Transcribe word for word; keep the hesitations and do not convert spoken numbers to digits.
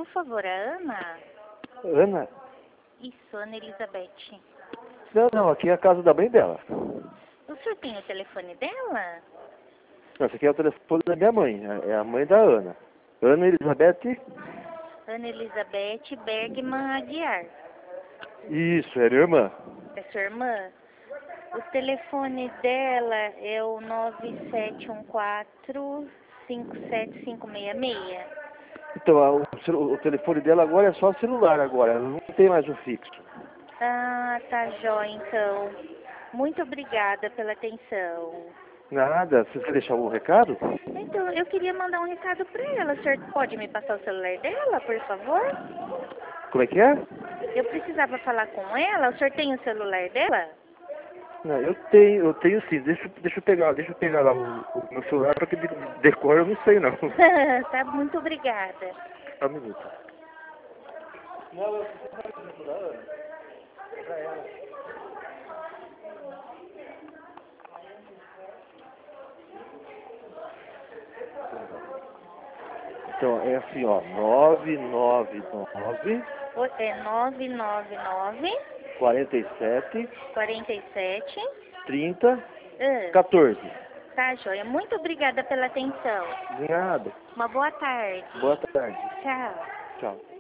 por favor, a Ana? Ana? Isso, Ana Elizabeth. Não, não, aqui é a casa da mãe dela. O senhor tem o telefone dela? Não, esse aqui é o telefone da minha mãe, é a mãe da Ana. Ana Elizabeth? Ana Elizabeth Bergman Aguiar. Isso, é minha irmã. É sua irmã? O telefone dela é o nove sete um quatro, cinco sete cinco seis seis. Então, a- o, celu- o telefone dela agora é só celular agora, ela não tem mais o fixo. Ah, tá jóia, então. Muito obrigada pela atenção. Nada, você quer deixar algum recado? Então, eu queria mandar um recado para ela. O senhor pode me passar o celular dela, por favor? Como é que é? Eu precisava falar com ela. O senhor tem o celular dela? Não, eu tenho, eu tenho sim. Deixa, deixa eu pegar, deixa eu pegar lá o, o meu celular, porque de decor eu não sei não. Tá, muito obrigada. Só um minuto. Então, é assim, ó, nove nove nove, O- É nove nove nove, quarenta e sete, quarenta e sete. trinta, Ah, quatorze. tá, joia. Muito obrigada pela atenção. Nada. Uma boa tarde. Boa tarde. Tchau. Tchau.